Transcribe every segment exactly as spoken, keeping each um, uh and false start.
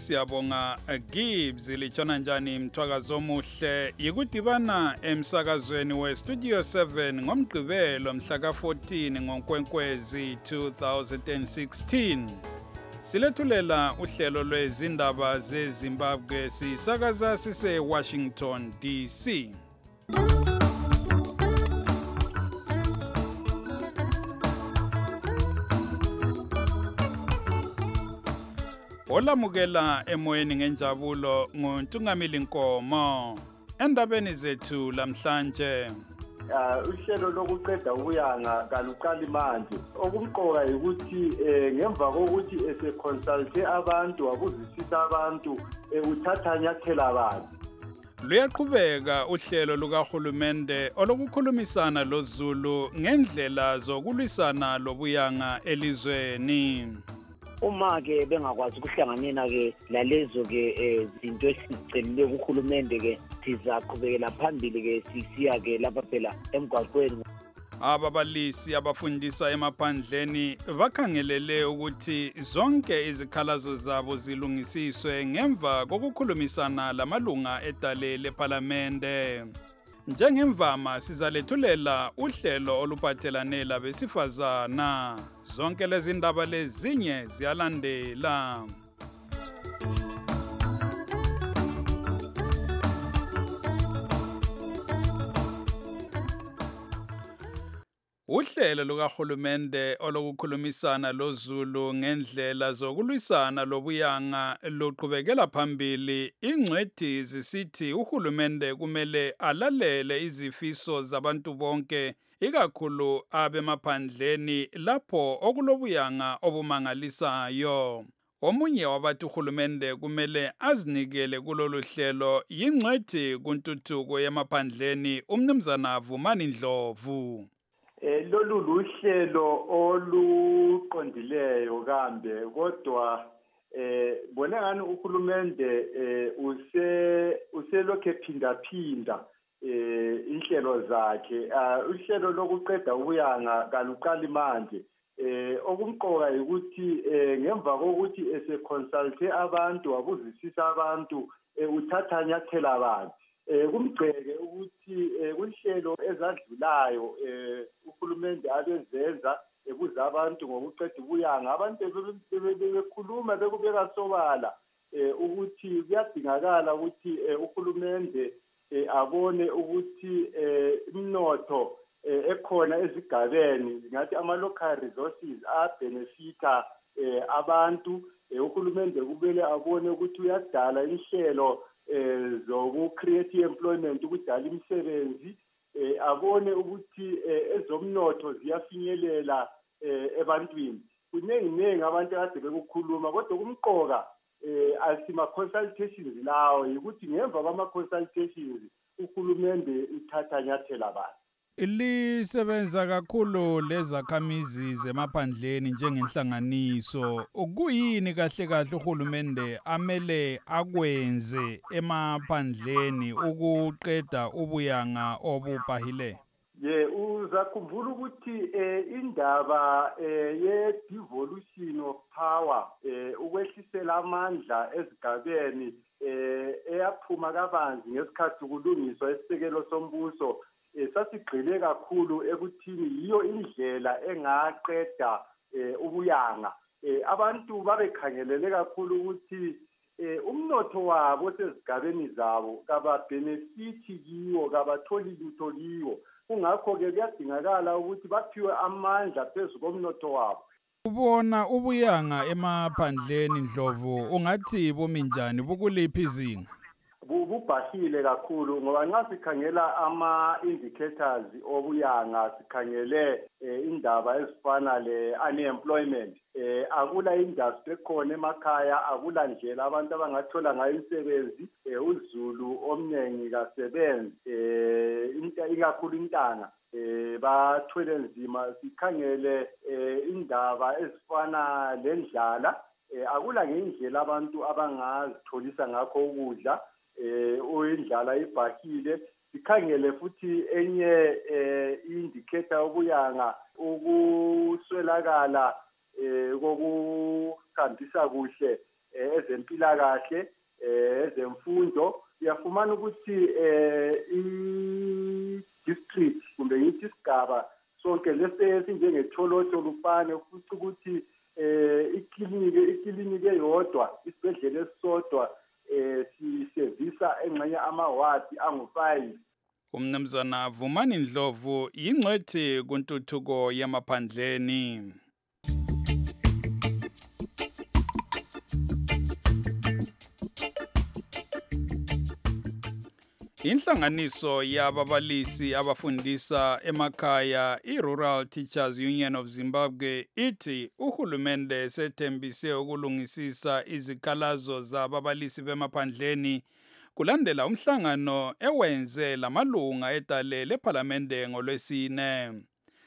siyabonga Gibbs litshona njani mthwakazo omuhle yikudibana emsakazweni we Studio seven ngomgqibelo mhla ka fourteen ngoNkwenkwezi two thousand sixteen. Silethulela uhlelo lwezindaba zeZimbabwe sisakaza sise Washington D C. Olamukela emoyeni ngenjabulo nguNtungamili Nkomo. Endabeni zethu lamhlanje Uh, uhlelo lokuqeda ukuyanga kaluqali manje okumqoka ukuthi ngemva kokuthi eseconsulte abantu abuzisisa abantu uthatha nyathela abantu luyaqhubeka uhlelo lukahulumende olokukhulumisana loZulu ngendlela zokulwisana lobuyanga elizweni. Uma ke bengakwazi ukuhlanganela ke lalezo ke izinto esicelile kuhulumende ke sizaqhubekela phambili ke sisiya ke lapha phela emgwaqweni. Ababalisi abafundisa emaphandleni bakhangelele ukuthi zonke izikhalazo zabo zilungisiswe ngemva kokukhulumisana lamalunga edale leParlamente. Njengemvama sizalethulela uhlelo oluphathelane labesifazana. Zonke lezi ndaba lezinye ziyalandela. Uhlelo lukahulumende olokukhulumisana loZulu ngendlela zokulwisana lobuyanga luqhubekela phambili. Ingcwethi zisithi uhulumende kumele alalele izifiso zabantu bonke ikakhulu abemaphandleni lapho okulobuyanga obumangalisayo. Omunye wabathi uhulumende kumele azinikele kulolu hlelo yingcwethi kuntuthuko yemaphandleni uMnumzana Vumani Ndlovu. Eh lolu luhlelo oluqondileyo kambe kodwa eh bona ngani uhulumende eh use uselokhe ephinda phinda eh inhlelo zakhe uhlelo lokuqeda ukuyanga kaluqali manje eh okumqoka ukuthi ngemva kokuthi eseconsulte abantu abuzisisa abantu uthatha nyathela abantu eh kumgceke ukuthi kuhlelo ezadlulayo eh uhulumende abezenza ebuza abantu ngokuqeda ubuyanga abantu bebekhuluma bekubeka sobala eh ukuthi kuyadingakala ukuthi uhulumende abone ukuthi imnotho ekhona ezigabeni ngathi ama local resources a benefita abantu uhulumende kubele abone ukuthi uyadala inhlelo eh zoku create employment ukudala imisebenzi eh abone ukuthi ezomnotho ziyafinyelela ebantwini kuningi ningi abantu kade bekukhuluma kodwa kumqoka eh asima consultations lawo ukuthi ngemva kwama consultations uhulumende uthatha nyathela abantu. Lisebenza kakhulu lezakhamizi zemaphandleni njengenhlanganiso. Kuyini kahle kahle uhulumende amele akwenze emaphandleni ukuqeda ubuyanga obubhahile? Ye uzakhumbula ukuthi indaba ye devolution of power ukwehlisela amandla ezigabeni eyaphuma kabanzi ngesikhathi kulungiswa isisekelo sombuso sasigxile kakhulu ekuthini yiyo indlela engaqeda ubuyanga. Abantu babekhangelele kakhulu ukuthi umnotho wabo sezigabeni zabo kaba benefit kiwo kabatholi lutho kiwo kungakho ke kuyadingakala ukuthi baphiwe amandla phezulu komnotho wabo. Ubona ubuyanga emaphandleni Ndlovu ungathi buminjani bukuliphi izinga? Bubhahile kakhulu ngoba nxa sikhangela ama indicators obuyanga sikhangele indaba ezifana le unemployment eh akula industry ekhona emakhaya akula ndlela abantu abangathola ngayo imisebenzi uZulu omnengi kasebenzi eh into ikakhulu intanga eh bathwele nzima sikhangele indaba ezifana lendlala akula ngendlela abantu abangazitholisa ngakho ukudla eh oyindlala ibhakile sikhangele futhi enye indicator obuyanga ukuswelakala eh kokuhambisa kuhle ezempilakahle ezemfundo uyafumana ukuthi i-district kumbe ngithi isigaba sonke lesi sinjengetholotho lufane futhi ukuthi ikliniki ikliniki eyodwa isibhedlela esisodwa sisevisa engxenye amawadi angu-five. Umnumzana Vumani Ndlovu yingcwethi kuntuthuko yamaphandleni. Inhlanganiso yababalisi abafundisa emakhaya i-Rural Teachers Union of Zimbabwe ithi uhulumende sethembise ukulungisisa izikhalazo zababalisi bemaphandleni kulandela umhlangano ewenze lamalunga edale lephalamende ngolwesine.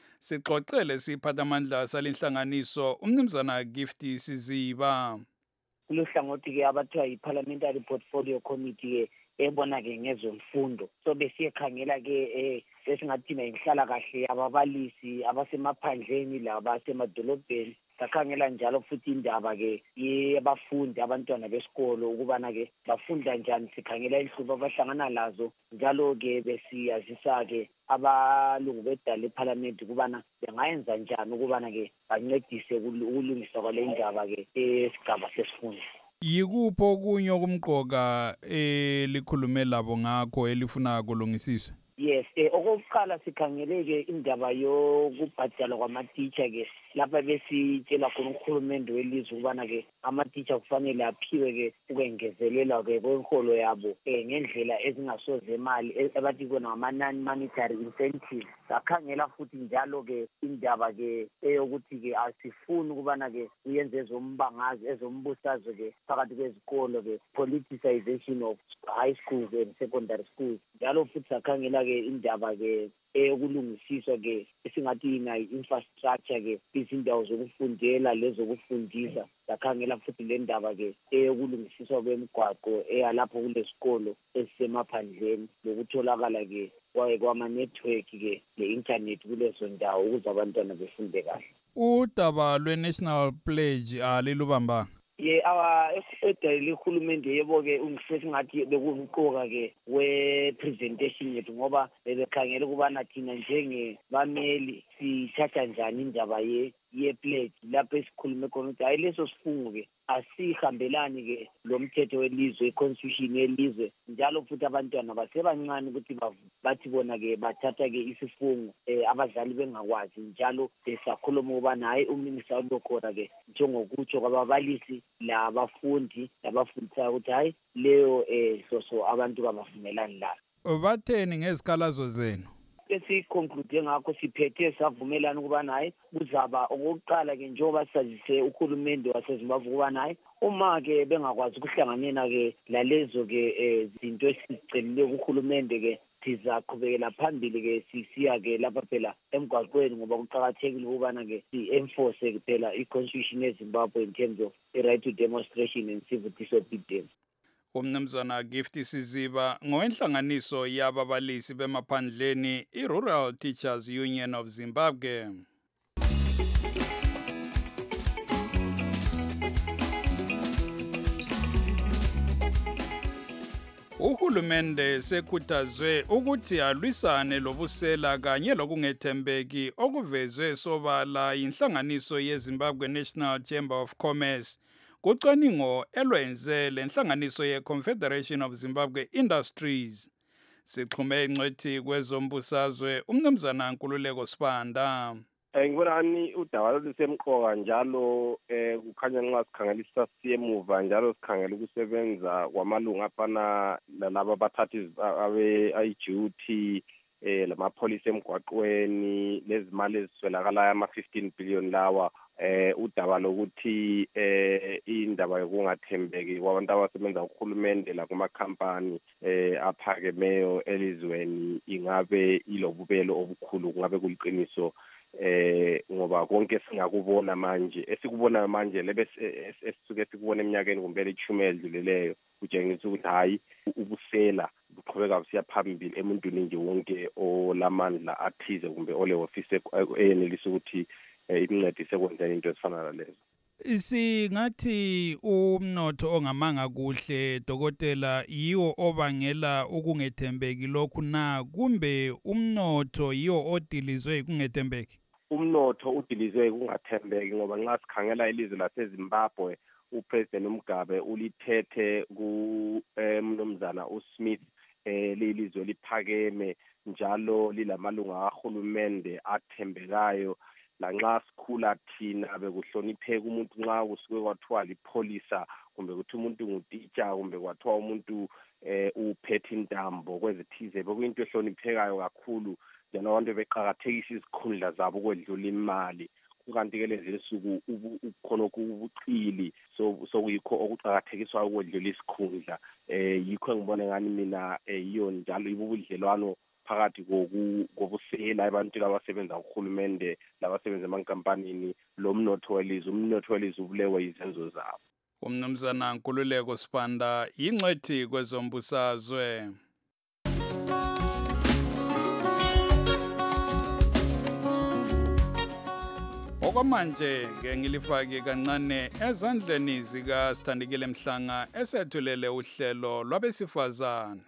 Sixoxele siphathamandla salinhlanganiso umnumzana Gifty Siziba. Luhlangothi ke abathiwa yi-Parliamentary Portfolio Committee ebona ke ngezemfundo. So besiyekhangela ke esingathina inhlala kahle ababalisi abasemaphandleni labasemadolobheni. Sakhangela njalo futhi indaba ke yebafundi abantwana besikolo ukubana ke bafunda njani, sikhangela inhlupho abahlangana lazo njalo ke besiyazisa ke abalungu bedala eParliament ukubana bengayenza njani ukubana ke bancedise ukulungisa kwale indaba ke esigaba sesifundo. Yikupho okunye okumqoka elikhulume labo ngakho elifuna kulungisiswa? Yes, eh okokuqala sikhangeleke indaba yokubhadala kwama-teacher ke lapha besitshela khona ukhulumende welizwe ukubana ke ama-teacher kufanele aphiwe ke ukwengezelela ke kwenholo yabo eh ngendlela ezingasoze imali abathi kona ama-non monetary incentives. Sakhangela futhi njalo ke indaba ke eyokuthi ke asifuni ukubana ke uyenze ezombangazi ezombusazwe ke phakathi kwezikolo ke politicization of high schools and secondary schools. Njalo futhi sakhangela ke indaba ke eyokulungisiswa ke esingathi ina infrastructure ke izindawo zokufundela lezokufundisa. Sakhangela futhi le ndaba ke eyokulungisiswa kwemigwaqo eyalapho kulesikolo esemaphandleni lokutholakala ke kwaye kwama-network ke le-internet kulezo ndawo ukuze abantwana befunde kahle. Udaba lwe-National Pledge alilubamba? Ye awa edayile uhulumende yebo ke ungisesingathi bekumqoka ke we-presentation yethu ngoba bebekhangela ukubana thina njengebameli sithatha njani indaba ye ye-pledge lapho esikhulume khona ukuthi hayi leso sifungo ke asihambelani ke lo mthetho welizwe i-constitution yelizwe njalo futhi abantwana basebancane ukuthi bathi bona ke bathatha ke isifungo abazali bengakwazi njalo besakhuluma ukubana hayi uminista ulokhona ke njengokutsho kwababalisi labafundi labafundisayo ukuthi hayi leyo hloso abantu kabavumelani layo. Batheni ngezikhalazo zenu? Esiconclude ngakho siphethe savumelana ukubana hayi kuzaba okokuqala ke njengoba sazise uhulumende waseZimbabwe ukubana hayi uma ke bengakwazi ukuhlanganela ke lalezo ke izinto esicelile kuhulumende ke sizaqhubekela phambili ke sisiya ke lapha phela emgwaqweni ngoba kuqhakathekile ukubana ke si-enforce phela i-constitution yeZimbabwe in terms of the right to demonstration and civil disobedience. Umnumzana Gifty Siziba ngowenhlanganiso yababalisi bemaphandleni i-Rural Teachers Union of Zimbabwe. Uhulumende sekhuthazwe ukuthi alwisane lobusela kanye lokungethembeki okuvezwe sobala inhlanganiso yeZimbabwe National Chamber of Commerce kucwaningo elwenze lenhlanganiso ye-Confederation of Zimbabwe Industries. Sixhume ingcwethi kwezombusazwe umnumzana Nkululeko Sibanda. Ngibonani udaba lusemqoka njalo eh kukhanya nxa sikhangelisa siyemuva njalo sikhangela ukusebenza kwamalungu afana nalabo bathathi abe I-duty eh lamapolisi emgwaqweni lezimali eziswelakala ama fifteen billion lawa eh udaba lokuthi eh indaba yokungathembeki kwabantu abasebenza kuhulumende la kuma company eh aphakemeyo elizweni ingabe ilobubelo obukhulu kungabe kuliqiniso eh ngoba konke singakubona manje esikubona manje lebe esisuke sikubona eminyakeni kumbe elithumi edlulileyo kutshengisa ukuthi hayi ubusela buqhubeka busiya phambili emuntwini nje wonke olamandla athize kumbe ole office eyenelisa ukuthi imncedise kwenzeni into ezifana nalezo. Singathi umnotho ongamanga kuhle dokotela yiwo obangela ukungethembeki lokhu na kumbe umnotho yiwo odilizwe ukungethembeki? Umnotho udilizwe kungathembeki ngoba nxa sikhangela ilizwe laseZimbabwe uPresident Mugabe ulithethe ku mnumzana uSmith eh lelizwe liphakeme njalo lilamalunga kahulumende athembekayo lanxa sikhula thina bekuhlonipheka umuntu nxa kusuke kwathiwa lipholisa kumbe kuthi umuntu ngutitsha kumbe kwathiwa umuntu eh uphethe intambo kwezithize bekuyinto ehloniphekayo kakhulu njalo abantu beqhakathekisa izikhundla zabo ukwedlula imali kanti ke lezi nsuku ukhonokho ubuqili so sokuyikho okuqhakathekiswa ukwedlula isikhundla eh yikho ngibona ngani mina yiyo njalo ibubudlelwano phakathi kokubusela abantu abasebenza kuhulumende labasebenza emankampanini lomnotho welizwe umnotho welizwe ubulewe izenzo zabo. Umnumzana Nkululeko Sibanda yingcwethi kwezombusazwe. Okwamanje ngengilifake kancane ezandleni zika Sithandikile Mhlanga esethulele uhlelo lwabesifazana.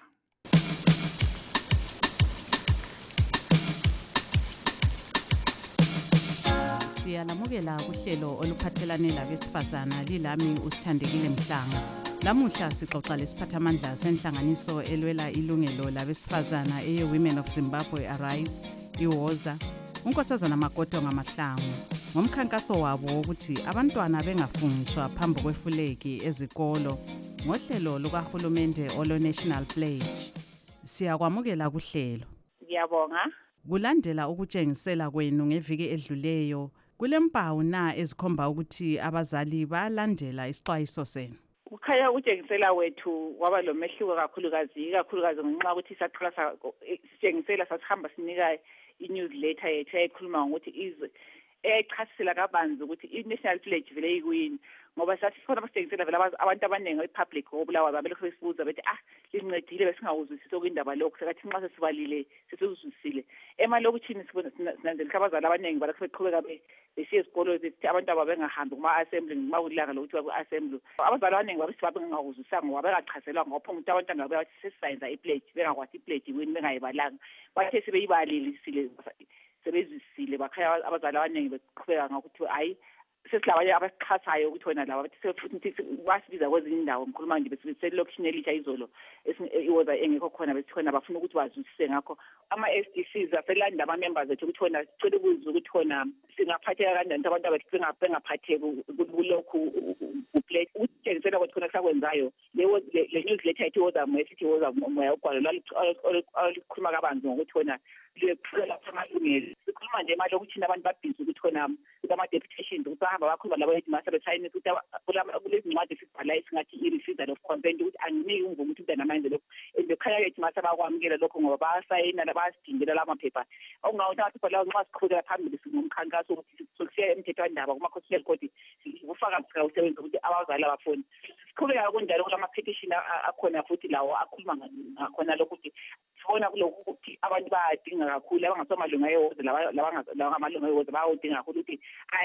Siyalamukela kuhlelo oluphathelane labesifazana lilami uSithandikile Mhlanga. Lamuhla sixoxa lesiphathamandla senhlanganiso elwela ilungelo labesifazana eye Women of Zimbabwe Arise iwoza unkosazana Magodo ngaMahlangu ngomkhankaso wabo wokuthi abantwana bengafungiswa phambi kwefulegi ezikolo ngohlelo lukahulumende olo National Pledge. Siyakwamukela kuhlelo. Ngiyabonga. Kulandela ukutshengisela kwenu ngeviki edluleyo kulempawu na ezikhomba ukuthi abazali balandela isixwayiso senu? Kukhanya ukutshengisela wethu kwaba lo mehluko kakhulukazi kakhulukazi ngenxa ukuthi saqala sitshengisela sasihamba sinika i-newsletter yethu ekhuluma ngokuthi izwe echasisela kabanzi ukuthi i-National Pledge vele yikuyini ngoba sathi khona basitshengisela vele abantu abaningi e-public obulawa babelokhu besibuza bethi ah lincedile besingawuzwisisi okuyindaba lokho sekathi nxa sesibalile sesizwisisile emalokishini sinanzelela abazali abaningi balokhu beqhubeka besiya esikolo bethi abantu ababengahambi kuma-assembly noma kulilanga lokuthi ku-assembly abazali abaningi babethi babengawuzwisanga ngoba bengachazelwa ngopho ukuthi abantwana babe bathi sesisayenza i-pledge bengakwazi i-pledge yini bengayibalanga bathe sebeyibalile sebezwisile bakhaya abazali abaningi beqhubeka ngokuthi hayi sesilabanye abasixhasayo ukuthi wena laba bathi futhi basibiza kwezinye indawo ngikhuluma nje beselokishini elitsha izolo iwoza engekho khona bethi khona bafuna ukuthi bazwisise ngakho ama-S D Cs aselanda ama-members ethu ukuthi wona sicela ukuzwa ukuthi wona singaphatheka kanjani abantu abathi bengaphatheki kulokhu upledge ukuthengisela kwethu khona kusakwenzayo le newsletter ethu iwoza moya sithi iwoza moya ugwalo lwalikhuluma kabanzi ngokuthi wona liyeqhubeka lapha amalungelo sikhuluma nje imali yokuthi abantu babhizi ukuthi khona ama-deputations ukuthi bahamba bakhuluma labo ethi masebethayini ukuthi kulezi ncwadi esibhalayo singathi i-refusal of consent ukuthi anginiki umvumo ukuthi umntana manje lokho bekhaya kethi mase bakwamukela lokho ngoba bayasayina bayasidingela la maphepha okungakuthi amaphepha lawo nxa siqhubekela phambili singumkhankaso ukuthi sokusiya emthethwandaba kuma-constitutional court ubufakazi sikawusebenza ukuthi abazali abafuni siqhubeka kunjalo kulama-petition akhona futhi lawo akhuluma ngakhona lokho ukuthi sibona kulokhu ukuthi abantu bayadinga kakhulu abangasomalunga ewoza labangamalunga ewoza bayawudinga kakhulu ukuthi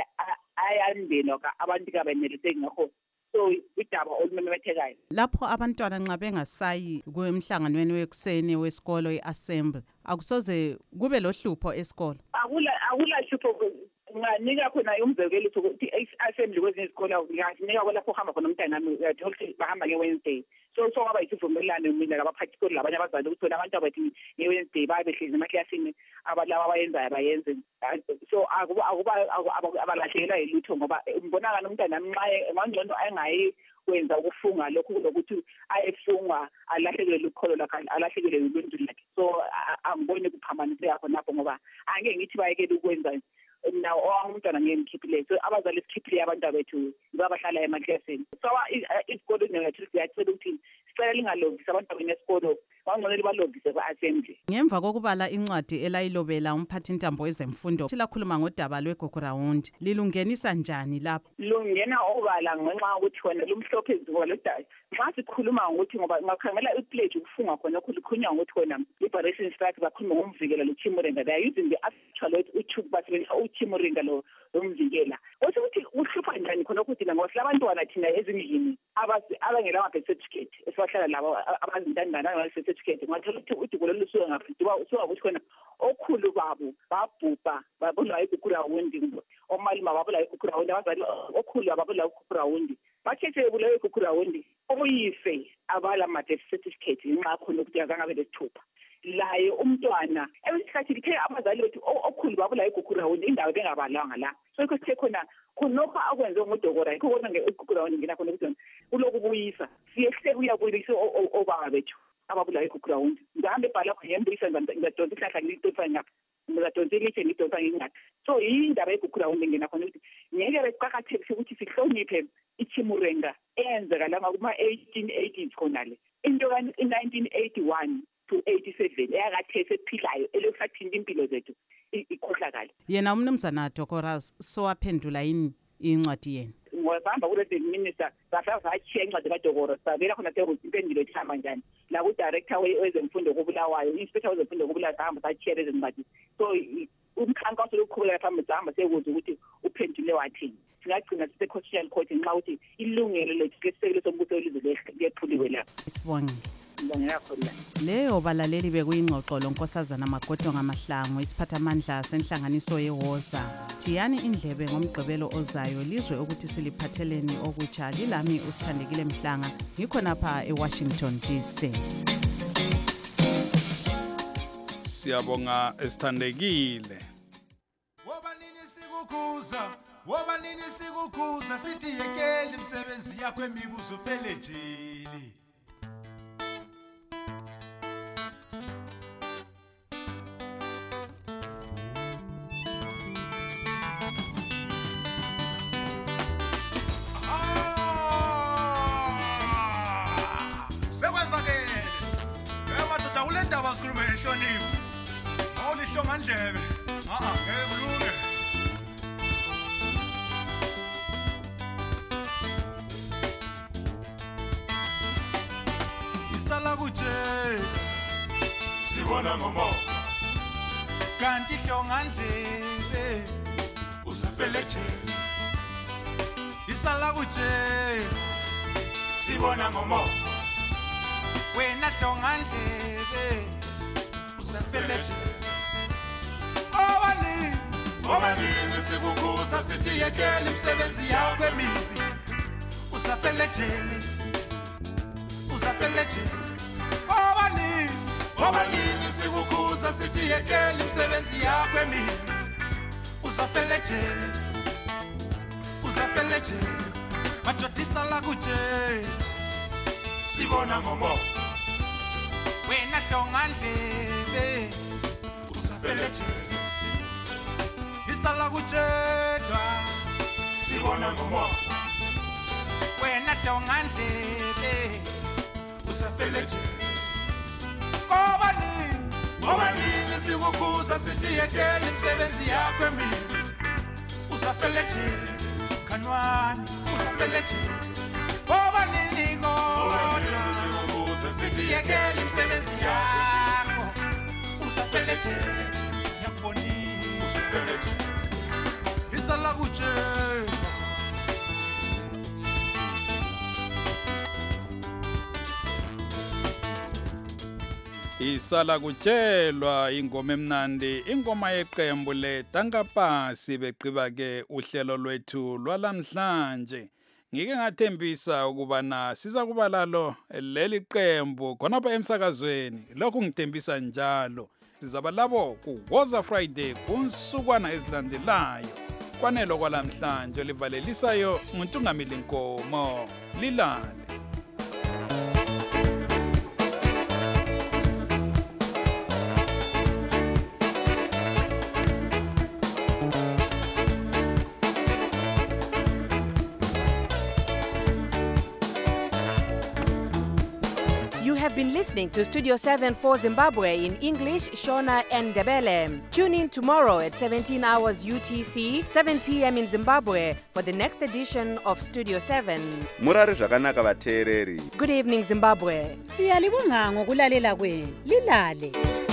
ayandelwa abantu kabeneliseki ngakho so idaba olumemethekayo lapho abantwana nxa bengasayi kwemhlanganweni wekuseni wesikolo i-assembly akusoze kube lohlupho esikolo? akula akula hlupho nganika khona umzekelo ukuthi i-assembly kwezinye izikolo nganika kwalapho uhamba khona umntana nami uyathola ukuthi bahamba nge-Wednesday so so kwaba isivumelwano mina labaphathi isikolo labanye abazali ukuthi wena abantu abathi nge-Wednesday babe behlezi emaklasini abalaba abayenzayo bayenze so abalahlekelwa yilutho ngoba mbonakala umntana ngangcono engayi kwenza ukufunga lokhu lokuthi ayefungwa alahlekelwe lukholo lakhe alahlekelwe uluntu lakhe so angiboni kuphambanise yakho lapho ngoba angeke ngithi bayekele ukwenza nawo owamntwana ngiyemkhiphile so abazali sikhiphile abantu bethu babahlala emaklasini so isikolo nethu siyacela ukuthi sicela lingalobisi abantu benesikolo kwangcono libalobise kwa-assembly. Ngemva kokubala incwadi elayilobela umphathintambo wezemfundo silakhuluma ngodaba lweGugurawundi lilungenisa njani lapho? Lungena obala ngenxa yokuthi wena lumhlophe izibuko lodaba. Nxa sikhuluma ngokuthi ngoba ngakhangela i-pledge ukufunga khona okukhunywa ngokuthi wena liberation strike bakhuluma ngomvikela lo Chimurenga. They are using the actual word uThuk basebenzisa uChimurenga lo umvikela. Othi ukuthi uhlupha njani khona ukuthi ngoba labantwana thina ezindlini abangela ama-birth certificate esibahlala labo abazintandana ama-birth certificate ngathola ukuthi uduko lolusuka ngaphidiwa usuka ukuthi khona okhulu babo babhubha babulawa iGugurawundi omalima babulawa iGugurawundi abazali okhulu babulawa iGugurawundi bathethe bulawa iGugurawundi oyise abala ama-birth certificate ngenxa khona ukuthi azangabe lesithupha laye umntwana esikhathi lithe abazali bethu okhulu babulawa iGugurawundi indawo bengabalanga la so ikho sithe khona khonokho akwenze ngudokora yikho kodwa ngeGugurawundi ngina khona ukuthi ulokubuyisa siyehle uyabuyisa obaba bethu ababulawa iGugurawundi ngihambe ebhala khona ngembuyisa ngidonsa ihlahla ngidonsa ngapha ngidonsa ilitshe ngidonsa ngingathi so yindaba yeGugurawundi ngina khona ukuthi ngeke beqhakathekise ukuthi sihloniphe iChimurenga eyenzeka la kuma eighteen eighties khonale into ka nineteen eighty-one to eighty-seven eyakathese ephilayo elokuthinta impilo zethu ikhohlakala. Yena umnumzana Dokoras sowaphendula yini incwadi yena? Ngosamba kule minister safika sachiya incwadi kaDokoro sabela khona seruthi impendulo ethamba njani la ku director wezemfundo kubulawayo inspector wezemfundo kubulawayo sahamba sachiya lezi ncwadi so umkhankaso lokuqhubeka phambili sahamba sekuze ukuthi uphendule wathini singagcina sise constitutional court nxa ukuthi ilungelo lethu lesekelo sombuso welizwe lephuliwe lapha. Sibongile. Leyo balaleli bekuyingxoxo lonkosazana Magodo ngaMahlangu isiphathamandla senhlanganiso yeWoza. Thiyani indlebe ngomgqibelo ozayo lizwe ukuthi siliphatheleni okutsha. Lilami uSithandekile Mhlanga ngikhonapha eWashington D C. Siyabonga Sithandekile. Wobanini sikukhuza, wobanini sikukhuza sithi yekele imisebenzi yakho emibuzo fele jeli. Sikhulume nhlonipho awulihlonga ndlebe a a ngekulunge isala kuje sibona ngomo kanti hlonga ndlebe usafele jele isala kuje sibona ngomo wena hlonga ndlebe Obani, obani sikukhuza sithi yekele imisebenzi yakho emibi usafele jele usafele jele obani obani sikukhuza sithi yekele imisebenzi yakho emibi usafele jele usafele jele majotisa la kuje sibona ngomo wena hlonga ndlebe usafele jele isala kujedwa sibona ngomo wena hlonga ndlebe usafele jele kobani kobani sikukhuza sithi yekele imisebenzi yakho emibi usafele jele kanwani usafele jele kobani lingo sithi yekele imisebenzi yakho usafele jele yakuboni usafele jele isala kuje Isala kutshelwa ingoma emnandi ingoma yeqembu leTankapasi beqiba ke uhlelo lwethu lwalamhlanje. Ngike ngathembisa ukubana siza kuba lalo leli qembu khonapha emsakazweni lokhu ngithembisa njalo sizaba labo ku Woza Friday kunsukwana ezilandelayo kwanelo kwalamhlanje livalelisayo nguNtungamili Nkomo lilale. have been listening to Studio seven for Zimbabwe in English, Shona and Ndebele. Tune in tomorrow at seventeen hours U T C, seven p.m. in Zimbabwe for the next edition of Studio seven. Murari zvakanaka vateereri. Good evening, Zimbabwe. Siyalibonga ngokulalela kwenu. Lilale.